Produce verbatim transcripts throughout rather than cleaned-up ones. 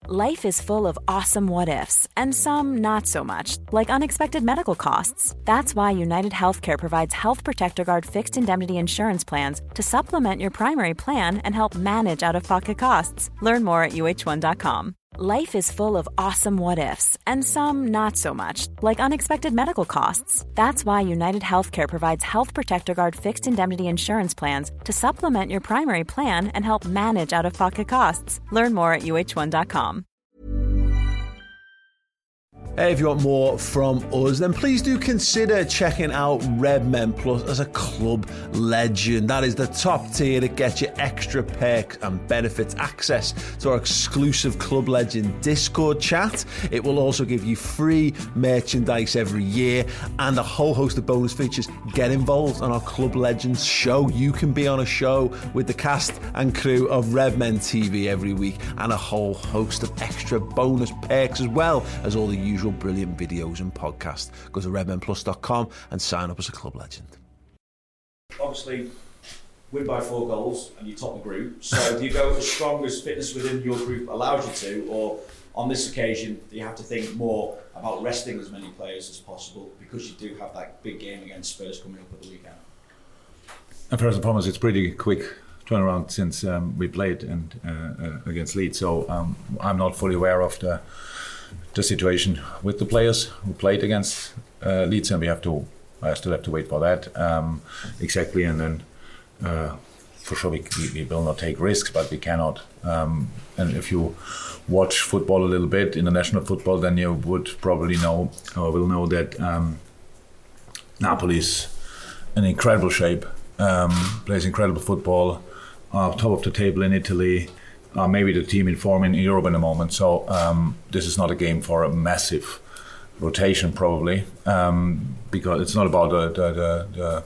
Life is full of awesome what-ifs, and some not so much, like unexpected medical costs. That's why United Healthcare provides Health Protector Guard fixed indemnity insurance plans to supplement your primary plan and help manage out-of-pocket costs. Learn more at U H one dot com. Life is full of awesome what-ifs, and some not so much, like unexpected medical costs. That's why United Healthcare provides Health Protector Guard fixed indemnity insurance plans to supplement your primary plan and help manage out-of-pocket costs. Learn more at U H one dot com. Hey, if you want more from us, then please do consider checking out Redmen Plus as a club legend. That is the top tier that gets you extra perks and benefits, access to our exclusive Club Legend Discord chat. It will also give you free merchandise every year and a whole host of bonus features. Get involved on our Club Legends show. You can be on a show with the cast and crew of Redmen T V every week, and a whole host of extra bonus perks, as well as all the usual brilliant videos and podcasts. Go to redmen plus dot com and sign up as a club legend. Obviously, win by four goals and you top the group. So do you go as strong as fitness within your group allows you to, or on this occasion do you have to think more about resting as many players as possible because you do have that big game against Spurs coming up at the weekend? And first and foremost, it's pretty quick turnaround since um, we played and uh, uh, against Leeds. So um, I'm not fully aware of the the situation with the players who played against uh, Leeds, and we have to I still have to wait for that um, exactly. And then uh, for sure we, we, we will not take risks, but we cannot. Um, and if you watch football a little bit, international football, then you would probably know or will know that um, Napoli's in incredible shape, um, plays incredible football, uh, top of the table in Italy. Uh, maybe the team in form in Europe in the moment. So um, this is not a game for a massive rotation, probably, um, because it's not about the, the, the,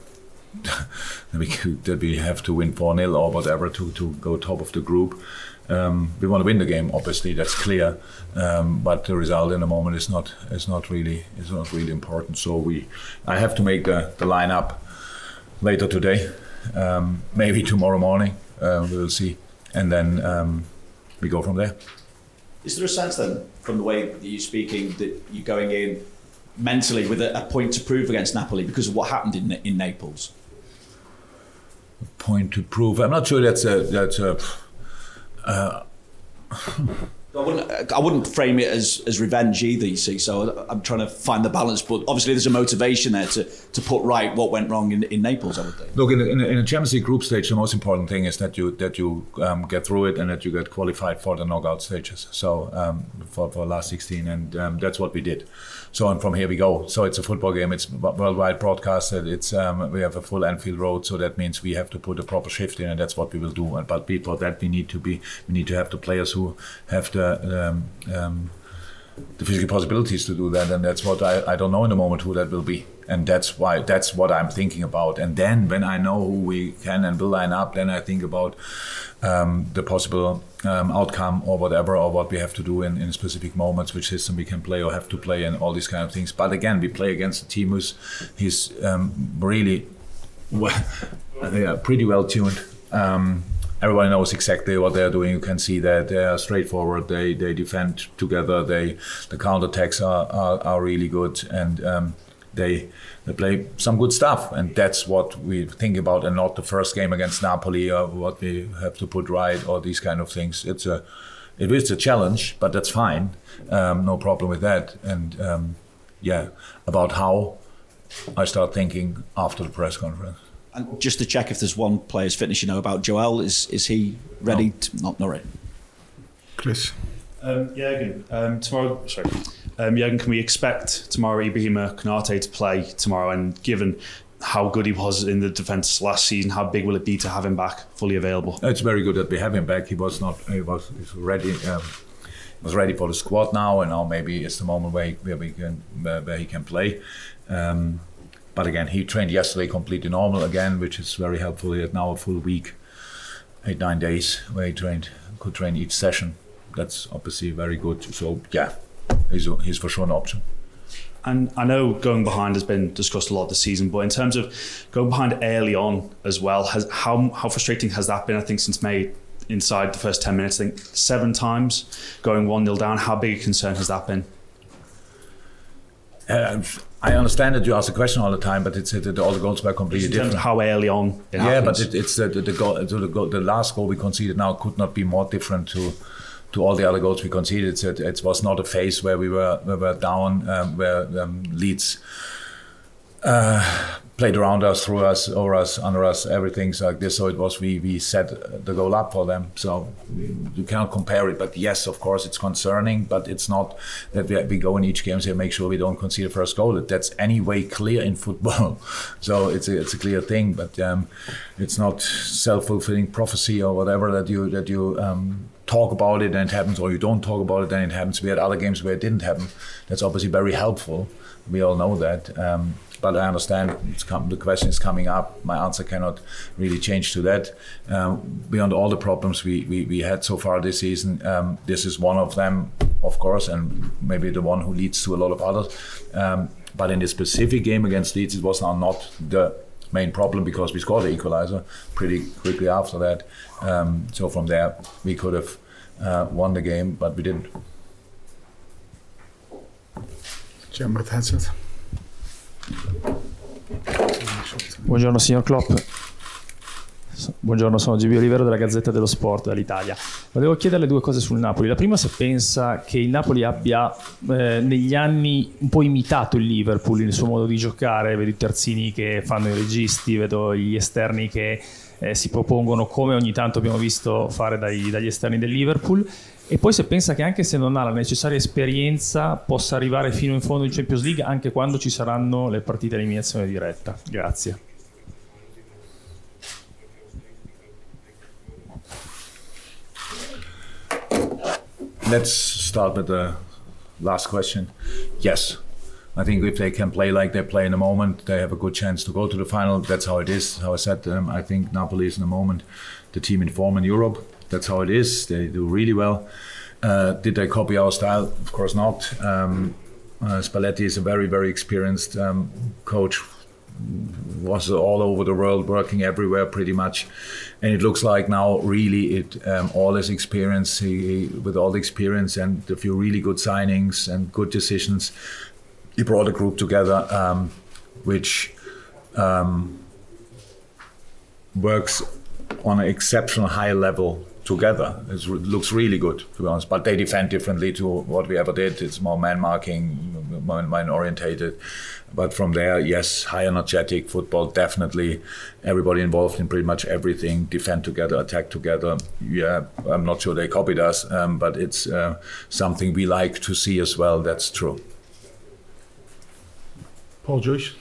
the that we have to win four nil or whatever to, to go top of the group. Um, we want to win the game, obviously, that's clear. Um, but the result in the moment is not is not really is not really important. So we, I have to make the, the lineup later today, um, maybe tomorrow morning. Uh, we will see. And then um, we go from there. Is there a sense then, from the way that you're speaking, that you're going in mentally with a, a point to prove against Napoli because of what happened in in Naples? A point to prove? I'm not sure that's a that's a. Uh, I wouldn't. I wouldn't frame it as, as revenge either. You see, so I'm trying to find the balance. But obviously, there's a motivation there to, to put right what went wrong in, in Naples. I would think. Look, in a, in, a, in a Champions League group stage, the most important thing is that you that you um, get through it and that you get qualified for the knockout stages. So um, for for last sixteen, and um, that's what we did. So and from here we go. So it's a football game. It's worldwide broadcasted. It's um, we have a full Anfield Road, so that means we have to put a proper shift in, and that's what we will do. But before that, we need to be we need to have the players who have the um, um, the physical possibilities to do that, and that's what I, I don't know in the moment who that will be, and that's why that's what I'm thinking about. And then when I know who we can and will line up, then I think about um, the possible um, outcome or whatever, or what we have to do in, in specific moments, which system we can play or have to play, and all these kind of things. But again, we play against a team who's he's um, really well, they are pretty well tuned. Um, Everybody knows exactly what they're doing. You can see that they are straightforward. They they defend together. They the counterattacks are, are, are really good, and um, they they play some good stuff. And that's what we think about, and not the first game against Napoli or what we have to put right or these kind of things. It's a it is a challenge, but that's fine. Um, no problem with that. And um, yeah, about how I start thinking after the press conference. And just to check if there's one player's fitness you know about, Joel, is is he ready? No. To, not, not ready. Chris. Um, Jürgen, um, tomorrow, sorry. Um, Jürgen, can we expect tomorrow Ibrahima Konate to play tomorrow? And given how good he was in the defence last season, how big will it be to have him back fully available? It's very good that we have him back. He was not. He was he's ready. Um, was ready for the squad now, and now maybe it's the moment where he, where we can where, where he can play. Um, But again, he trained yesterday completely normal again, which is very helpful. He had now a full week, eight, nine days where he trained, could train each session. That's obviously very good. So yeah, he's, he's for sure an option. And I know going behind has been discussed a lot this season, but in terms of going behind early on as well, has how how frustrating has that been? I think since May, inside the first ten minutes, I think seven times, going one nil down. How big a concern has that been? Uh, I understand that you ask the question all the time, but it's it, all the goals were completely In terms different. of how early on it Yeah, happens. but it, it's the the, the, goal, the, goal, the last goal we conceded now could not be more different to to all the other goals we conceded. It, it was not a phase where we were we were down, um, where um, Leeds uh, played around us, through us, over us, under us, everything's like this. So it was we we set the goal up for them. So you cannot compare it. But yes, of course, it's concerning. But it's not that we, we go in each game and say make sure we don't concede the first goal. That's anyway clear in football. So it's a, it's a clear thing. But um, it's not self-fulfilling prophecy or whatever that you that you. Um, talk about it and it happens, or you don't talk about it and it happens. We had other games where it didn't happen. That's obviously very helpful. We all know that. Um, but I understand it's come, the question is coming up. My answer cannot really change to that. Um, beyond all the problems we, we, we had so far this season, um, this is one of them, of course, and maybe the one who leads to a lot of others. Um, but in this specific game against Leeds, it was now not the main problem because we scored the equalizer pretty quickly after that. Um, so from there, we could have uh, won the game, but we didn't. Jim with headset. Buongiorno signor Klopp. Buongiorno, sono G B Olivero della Gazzetta dello Sport dall'Italia. Volevo chiederle due cose sul Napoli. La prima, se pensa che il Napoli abbia eh, negli anni un po' imitato il Liverpool nel suo modo di giocare. Vedo i terzini che fanno i registi, vedo gli esterni che eh, si propongono, come ogni tanto abbiamo visto fare dai, dagli esterni del Liverpool. E poi se pensa che anche se non ha la necessaria esperienza possa arrivare fino in fondo in Champions League anche quando ci saranno le partite a eliminazione diretta. Grazie. Let's start with the last question. Yes, I think if they can play like they play in the moment, they have a good chance to go to the final. That's how it is. How I said, um, I think Napoli is in the moment the team in form in Europe. That's how it is. They do really well. Uh, did they copy our style? Of course not. Um, uh, Spalletti is a very, very experienced um, coach. Was all over the world, working everywhere pretty much, and it looks like now really it um, all his experience, he, he, with all the experience and a few really good signings and good decisions, he brought a group together um, which um, works on an exceptional high level together. It's, it looks really good, to be honest, but they defend differently to what we ever did. It's more man marking, man orientated. But from there, yes, high energetic football, definitely. Everybody involved in pretty much everything, defend together, attack together. Yeah, I'm not sure they copied us, um, but it's uh, something we like to see as well. That's true. Paul Joyce.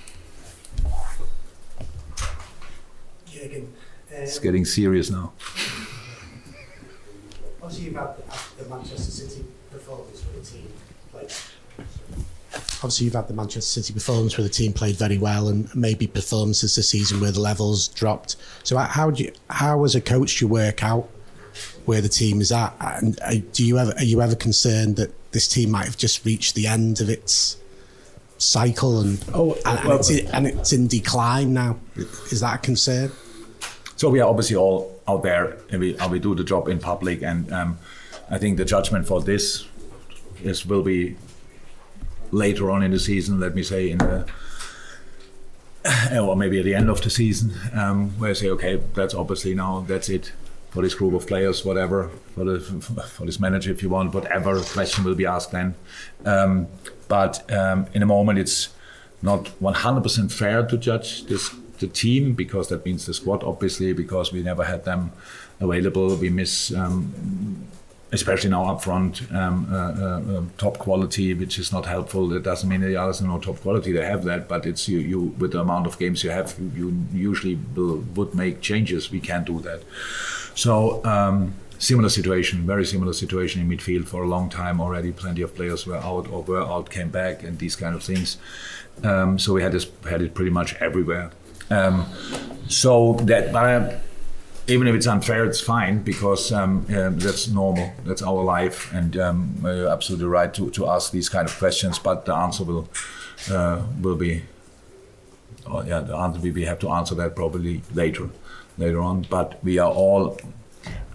Jürgen, um, It's getting serious now. obviously you've had the, the Manchester City performance where the team played. Obviously you've had the Manchester City performance where the team played very well, and maybe performances this season where the levels dropped. So how do you, how as a coach do you work out where the team is at? And do you ever are you ever concerned that this team might have just reached the end of its cycle and Oh, and, and, well, it's, in, and it's in decline now? Is that a concern? So we are obviously all out there, and we, and we do the job in public, and um, I think the judgment for this is will be later on in the season. Let me say in the or maybe at the end of the season, um, where I say, okay, that's obviously now that's it for this group of players, whatever for the for this manager, if you want, whatever question will be asked then. Um, but um, in a moment, it's not one hundred percent fair to judge this. The team, because that means the squad, obviously, because we never had them available. We miss, um, especially now up front, um, uh, uh, uh, top quality, which is not helpful. That doesn't mean the others are not top quality. They have that, but it's you, you with the amount of games you have, you, you usually will, would make changes. We can't do that. So um, similar situation, very similar situation in midfield for a long time already. Plenty of players were out or were out, came back, and these kind of things. Um, so we had this, had it pretty much everywhere. Um, so that, but uh, even if it's unfair, it's fine, because um, uh, that's normal. That's our life, and um, you're absolutely right to, to ask these kind of questions. But the answer will uh, will be, oh, yeah, the answer we we have to answer that probably later, later on. But we are all.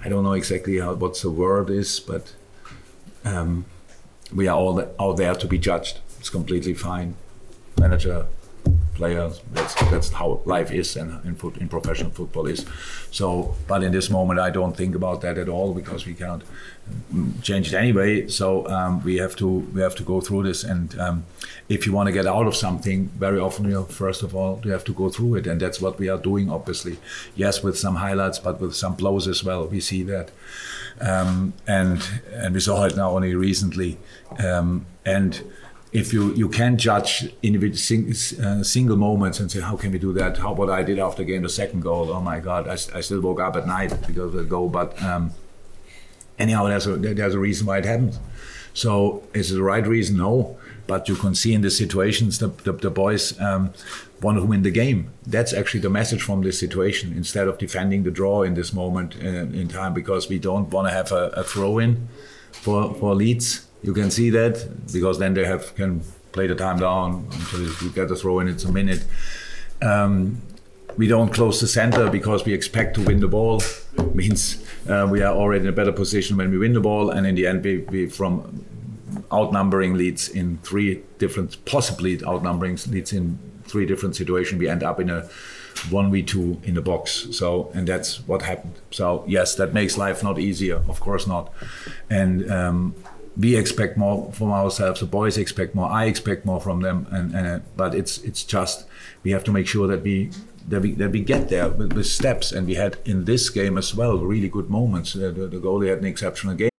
I don't know exactly how what the word is, but um, we are all out there to be judged. It's completely fine. Manager, players, that's that's how life is and in, foot, in professional football is. So, but in this moment, I don't think about that at all because we cannot change it anyway. So um, we have to we have to go through this. And um, if you want to get out of something, very often, you know, first of all, you have to go through it, and that's what we are doing. Obviously, yes, with some highlights, but with some blows as well. We see that, um, and and we saw it now only recently, um, and. If you, you can judge individual sing, uh, single moments and say, how can we do that? How what I did after the game, the second goal, oh my God, I, I still woke up at night because of the goal. But um, anyhow, there's a, there's a reason why it happened. So is it the right reason? No. But you can see in the situations, the, the, the boys um, want to win the game. That's actually the message from this situation, instead of defending the draw in this moment in, in time, because we don't want to have a, a throw-in for, for Leeds. You can see that because then they have can play the time down until you get a throw in. It's a minute. Um, we don't close the center because we expect to win the ball. Means uh, we are already in a better position when we win the ball, and in the end, we, we from outnumbering Leeds in three different, possibly outnumbering Leeds in three different situations, we end up in a one v two in the box. So, and that's what happened. So yes, that makes life not easier. Of course not. And. Um, We expect more from ourselves. The boys expect more. I expect more from them. And, and uh, but it's it's just we have to make sure that we that we that we get there with, with steps. And we had in this game as well really good moments. Uh, the, the goalie had an exceptional game.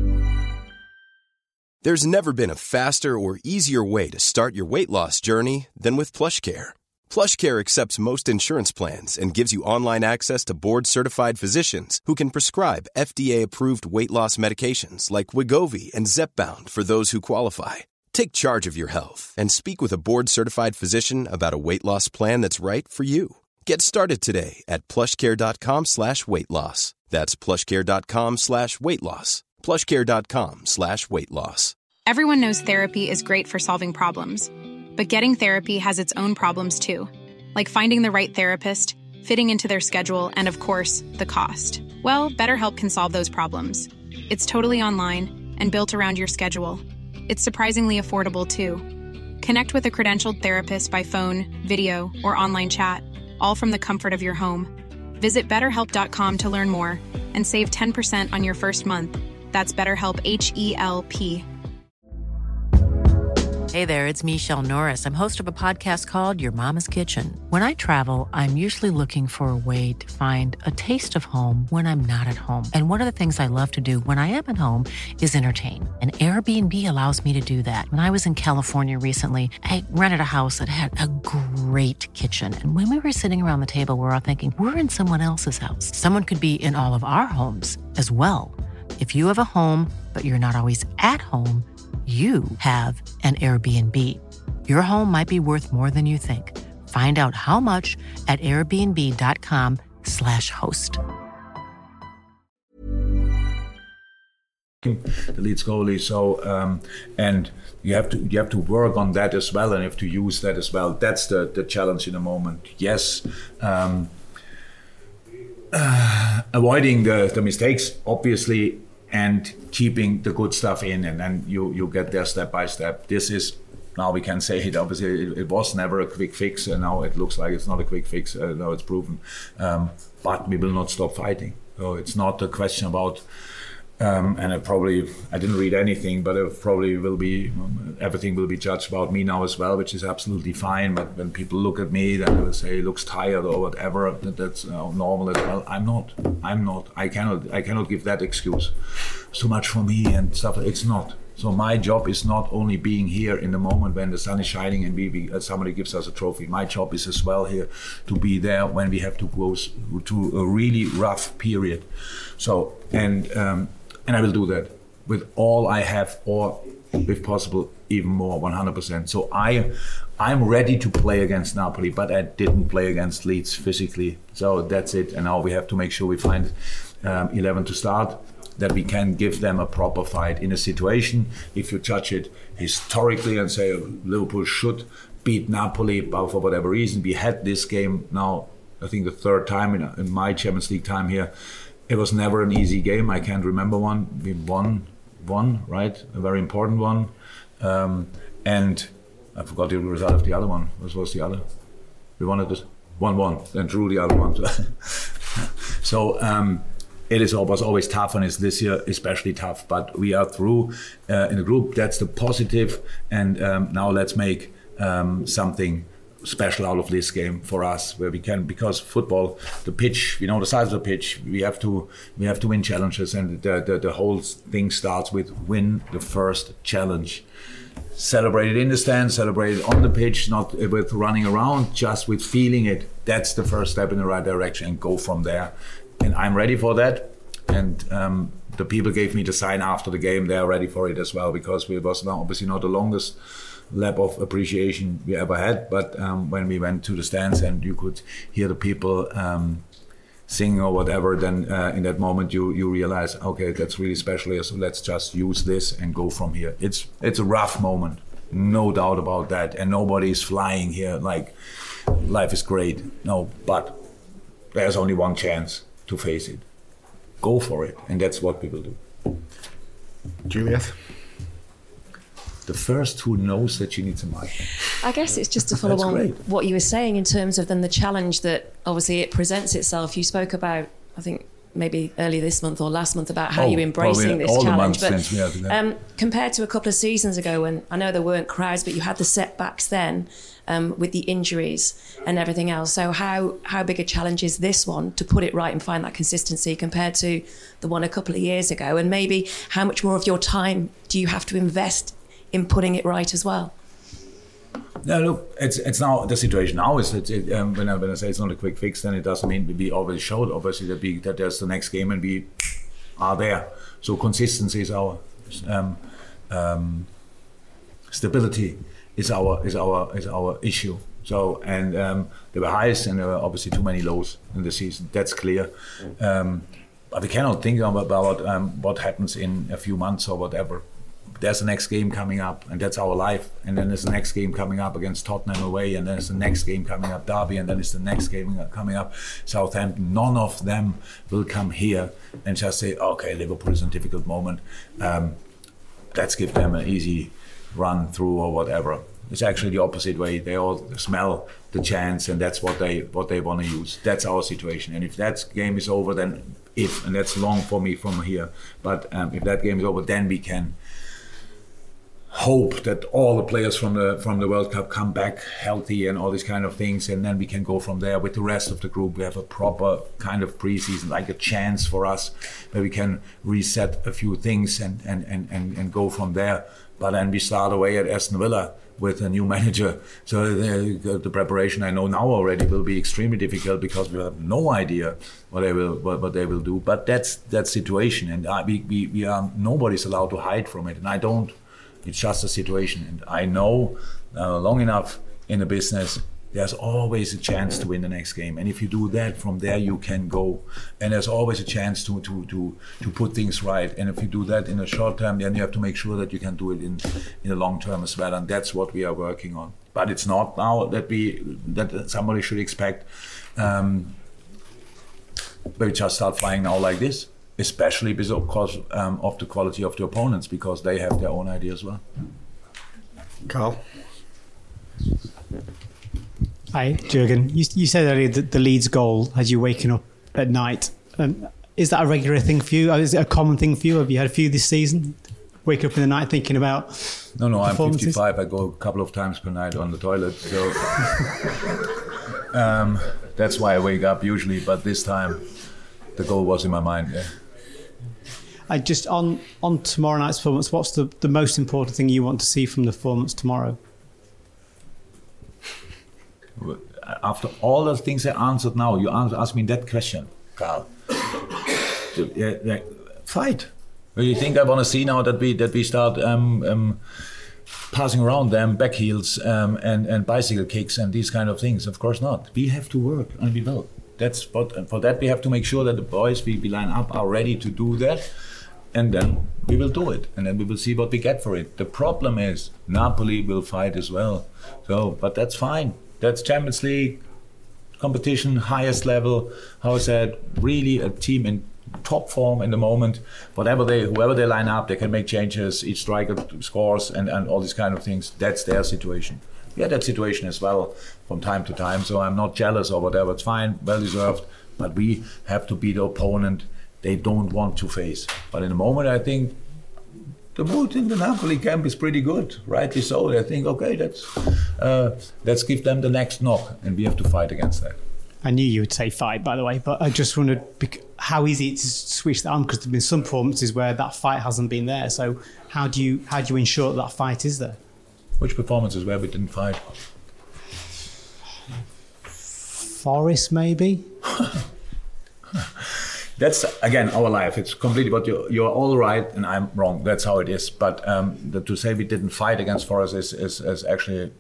There's never been a faster or easier way to start your weight loss journey than with PlushCare. PlushCare accepts most insurance plans and gives you online access to board-certified physicians who can prescribe F D A-approved weight loss medications like Wegovy and Zepbound for those who qualify. Take charge of your health and speak with a board-certified physician about a weight loss plan that's right for you. Get started today at plushcare.com slash weight loss. That's plushcare.com slash weight loss. plushcare.com slash weight loss. Everyone knows therapy is great for solving problems. But getting therapy has its own problems too, like finding the right therapist, fitting into their schedule, and of course, the cost. Well, BetterHelp can solve those problems. It's totally online and built around your schedule. It's surprisingly affordable too. Connect with a credentialed therapist by phone, video, or online chat, all from the comfort of your home. Visit better help dot com to learn more and save ten percent on your first month. That's BetterHelp, H E L P. Hey there, it's Michelle Norris. I'm host of a podcast called Your Mama's Kitchen. When I travel, I'm usually looking for a way to find a taste of home when I'm not at home. And one of the things I love to do when I am at home is entertain. And Airbnb allows me to do that. When I was in California recently, I rented a house that had a great kitchen. And when we were sitting around the table, we were all thinking, we're in someone else's house. Someone could be in all of our homes as well. If you have a home, but you're not always at home, you have an Airbnb. Your home might be worth more than you think. Find out how much at airbnb.com slash host. The Leeds goalie, so um, and you have to you have to work on that as well, and you have to use that as well. That's the the challenge in the moment. Yes, um, uh, avoiding the the mistakes, obviously. And keeping the good stuff in, and then you, you get there step by step. This is, now we can say it, obviously it, it was never a quick fix, and now it looks like it's not a quick fix, uh, now it's proven. Um, but we will not stop fighting. So it's not a question about, um, and I probably, I didn't read anything, but it probably will be, um, everything will be judged about me now as well, which is absolutely fine. But when people look at me, then they will say he looks tired or whatever. That, that's uh, normal as well. I'm not. I'm not. I cannot. I cannot give that excuse. It's too much for me and stuff. It's not. So my job is not only being here in the moment when the sun is shining and we, we uh, somebody gives us a trophy. My job is as well here to be there when we have to go to a really rough period. So and um, and I will do that with all I have, or if possible even more, one hundred percent. So I I'm ready to play against Napoli, but I didn't play against Leeds physically. So that's it. And now we have to make sure we find um, eleven to start, that we can give them a proper fight in a situation. If you judge it historically and say Liverpool should beat Napoli, but for whatever reason, we had this game now, I think the third time in, in my Champions League time here, it was never an easy game. I can't remember one. We won one, right? A very important one. Um, and I forgot the result of the other one. What was the other? We won it one one and drew the other one. So um, it is was always tough, and it's this year especially tough. But we are through uh, in the group. That's the positive. And um, now let's make um, something special out of this game for us, where we can, because football, the pitch, you know, the size of the pitch, we have to we have to win challenges, and the the, the whole thing starts with win the first challenge. Celebrate it in the stand, celebrate it on the pitch, not with running around, just with feeling it. That's the first step in the right direction, and go from there. And I'm ready for that. And um, the people gave me the sign after the game. They are ready for it as well, because it was now obviously not the longest lap of appreciation we ever had. But um, when we went to the stands and you could hear the people um, sing or whatever, then uh, in that moment you you realize, okay, that's really special. So let's just use this and go from here. It's it's a rough moment, no doubt about that. And nobody's flying here like life is great. No, but there's only one chance to face it. Go for it, and that's what we will do. Juliet? The first who knows that she needs a mic. I guess it's just to follow That's on great. what you were saying in terms of then the challenge that obviously it presents itself. You spoke about, I think maybe earlier this month or last month, about how Oh, you're embracing probably this all the challenge. months since we had it, yeah. um, compared to a couple of seasons ago, when I know there weren't crowds, but you had the setbacks then um, with the injuries and everything else. So how how big a challenge is this one to put it right and find that consistency compared to the one a couple of years ago? And maybe how much more of your time do you have to invest in putting it right as well? No, look, it's it's now the situation now is that it, um, when I when I say it's not a quick fix, then it doesn't mean we always showed obviously that we that there's the next game and we are there. So consistency is our um, um, stability is our is our is our issue. So and um, there were highs and there were obviously too many lows in the season. That's clear. Um, but we cannot think about um, what happens in a few months or whatever. There's the next game coming up, and that's our life. And then there's the next game coming up against Tottenham away, and then there's the next game coming up, Derby, and then it's the next game coming up, Southampton. None of them will come here and just say, okay, Liverpool is in a difficult moment. Um, let's give them an easy run through or whatever. It's actually the opposite way. They all smell the chance, and that's what they what they want to use. That's our situation. And if that game is over, then if, and that's long for me from here, but um, if that game is over, then we can hope that all the players from the from the World Cup come back healthy and all these kind of things, and then we can go from there with the rest of the group. We have a proper kind of preseason, like a chance for us where we can reset a few things and and, and, and, and go from there. But then we start away at Aston Villa with a new manager. So the, the preparation, I know now already, will be extremely difficult because we have no idea what they will what, what they will do. But that's that situation, and I, we, we we are nobody's allowed to hide from it, and I don't. It's just a situation, and I know uh, long enough in the business, there's always a chance to win the next game, and if you do that, from there you can go, and there's always a chance to to to to put things right. And if you do that in a short term, then you have to make sure that you can do it in in the long term as well, and that's what we are working on. But it's not now that we that somebody should expect um, we just start flying now like this. Especially because of, course, um, of the quality of the opponents, because they have their own idea as well. Carl? Hi, Jürgen. You, you said earlier that the Leeds goal has you waking up at night. Um, is that a regular thing for you? Is it a common thing for you? Have you had a few this season? Wake up in the night thinking about No, no, I'm fifty-five. I go a couple of times per night on the toilet. So um, that's why I wake up usually. But this time, the goal was in my mind, yeah. I just on on tomorrow night's performance, what's the, the most important thing you want to see from the performance tomorrow? After all the things I answered now, you asked me that question, Carl. yeah, yeah, fight. Do you think I want to see now that we that we start um, um, passing around them back heels um, and and bicycle kicks and these kind of things? Of course not. We have to work, and we will. That's what, and for that we have to make sure that the boys we, we line up are ready to do that, and then we will do it, and then we will see what we get for it. The problem is Napoli will fight as well, so but that's fine. That's Champions League competition, highest level. How is that? Really a team in top form in the moment. Whatever they, whoever they line up, they can make changes. Each striker scores and, and all these kind of things. That's their situation. Yeah, that situation as well from time to time. So I'm not jealous or whatever. It's fine, well deserved. But we have to be the opponent they don't want to face. But in the moment, I think the mood in the Napoli camp is pretty good, rightly so. They think, okay, let's uh, let's give them the next knock, and we have to fight against that. I knew you would say fight, by the way, but I just wondered how easy it is to switch that on, because there have been some performances where that fight hasn't been there. So how do you how do you ensure that that fight is there? Which performances where we didn't fight? Forest, maybe. That's, again, our life. It's completely, but you're, you're all right and I'm wrong. That's how it is. But um, the, to say we didn't fight against Forest is, is, is actually,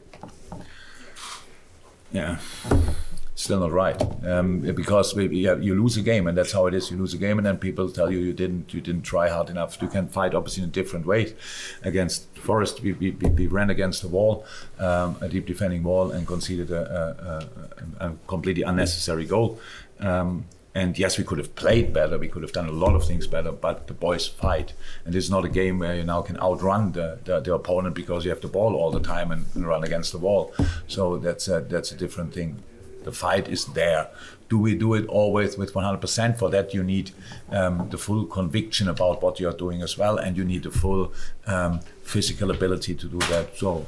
yeah, still not right. Um, because we, yeah, you lose a game, and that's how it is. You lose a game, and then people tell you you didn't you didn't try hard enough. You can fight obviously in a different way. Against Forest, we, we, we ran against the wall, um, a deep defending wall, and conceded a, a, a, a completely unnecessary goal. Um, And yes, we could have played better, we could have done a lot of things better, but the boys fight. And this is not a game where you now can outrun the, the, the opponent because you have the ball all the time and, and run against the wall. So that's a, that's a different thing. The fight is there. Do we do it always with one hundred percent? For that you need um, the full conviction about what you're doing as well, and you need the full um, physical ability to do that. So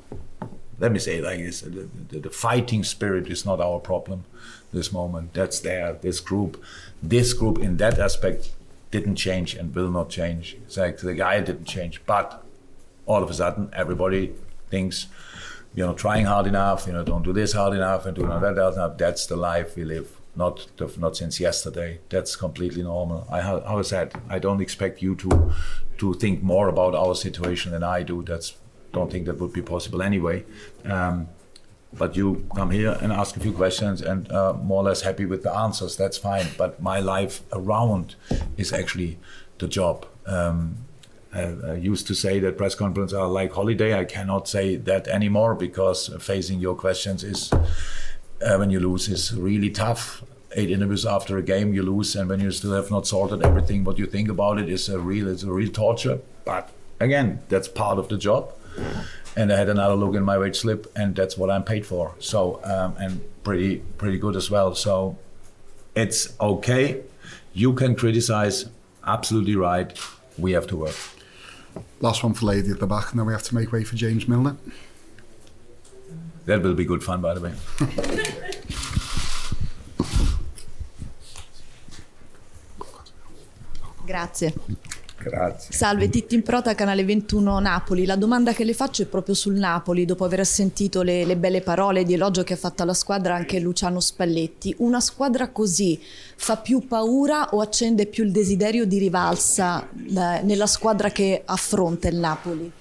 let me say it like this, the, the, the fighting spirit is not our problem this moment. That's there, this group. This group in that aspect didn't change and will not change. It's like the guy didn't change, but all of a sudden everybody thinks, you know, trying hard enough, you know, don't do this hard enough and do that hard enough. That's the life we live, not not since yesterday. That's completely normal. I, how I said, I don't expect you to to think more about our situation than I do. That's don't think that would be possible anyway. Um, but you come here and ask a few questions and uh, more or less happy with the answers, that's fine. But my life around is actually the job. Um, I, I used to say that press conferences are like holiday. I cannot say that anymore because facing your questions is, uh, when you lose, is really tough. Eight interviews after a game you lose, and when you still have not sorted everything, what you think about it is a real, it's a real torture. But again, that's part of the job. And I had another look in my wage slip, and that's what I'm paid for. So, um, and pretty, pretty good as well. So, it's okay. You can criticize, absolutely right. We have to work. Last one for Lady at the back, and then we have to make way for James Milner. That will be good fun, by the way. Grazie. Grazie. Salve, Titti in Prota, Canale ventuno Napoli. La domanda che le faccio è proprio sul Napoli, dopo aver sentito le, le belle parole di elogio che ha fatto alla squadra anche Luciano Spalletti. Una squadra così fa più paura o accende più il desiderio di rivalsa eh, nella squadra che affronta il Napoli?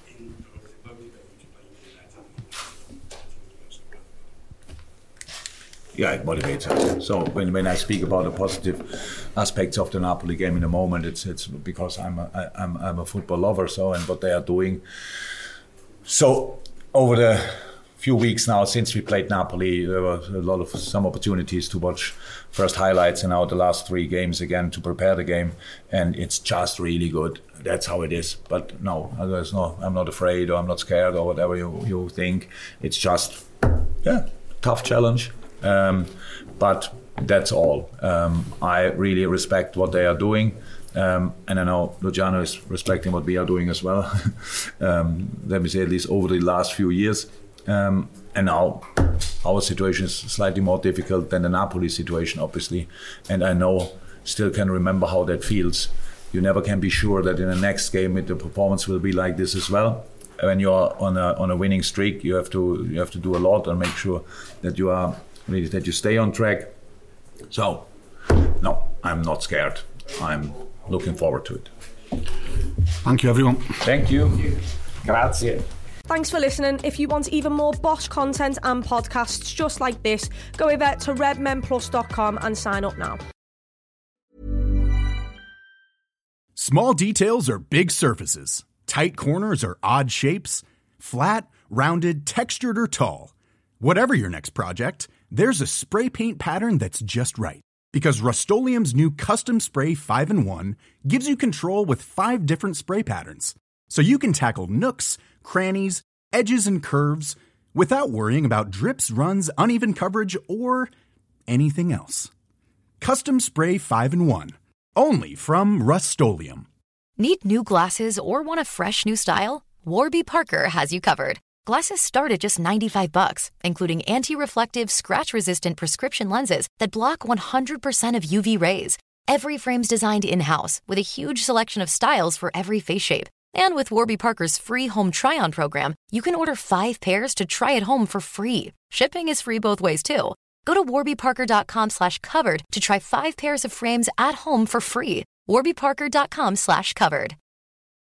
Yeah, it motivates us. So when, when I speak about the positive aspects of the Napoli game in a moment, it's it's because I'm a, I, I'm I'm a football lover. So and what they are doing. So over the few weeks now since we played Napoli, there were a lot of some opportunities to watch first highlights and now the last three games again to prepare the game, and it's just really good. That's how it is. But no, there's no. I'm not afraid or I'm not scared or whatever you you think. It's just yeah, tough challenge. Um, but that's all. Um, I really respect what they are doing, um, and I know Luciano is respecting what we are doing as well. um, let me say at least over the last few years. Um, and now our situation is slightly more difficult than the Napoli situation, obviously. And I know, still can remember how that feels. You never can be sure that in the next game the performance will be like this as well. When you are on a on a winning streak, you have to you have to do a lot and make sure that you are. That you stay on track. So, no, I'm not scared. I'm looking forward to it. Thank you, everyone. Thank you. Grazie. Thanks for listening. If you want even more Bosch content and podcasts just like this, go over to red men plus dot com and sign up now. Small details are big surfaces. Tight corners are odd shapes. Flat, rounded, textured, or tall. Whatever your next project, there's a spray paint pattern that's just right. Because Rust-Oleum's new Custom Spray five in one gives you control with five different spray patterns, so you can tackle nooks, crannies, edges, and curves without worrying about drips, runs, uneven coverage, or anything else. Custom Spray five in one. Only from Rust-Oleum. Need new glasses or want a fresh new style? Warby Parker has you covered. Glasses start at just ninety-five bucks, including anti-reflective, scratch-resistant prescription lenses that block one hundred percent of U V rays. Every frame's designed in-house with a huge selection of styles for every face shape. And with Warby Parker's free home try-on program, you can order five pairs to try at home for free. Shipping is free both ways, too. Go to warbyparker.com slash covered to try five pairs of frames at home for free. warbyparker.com slash covered.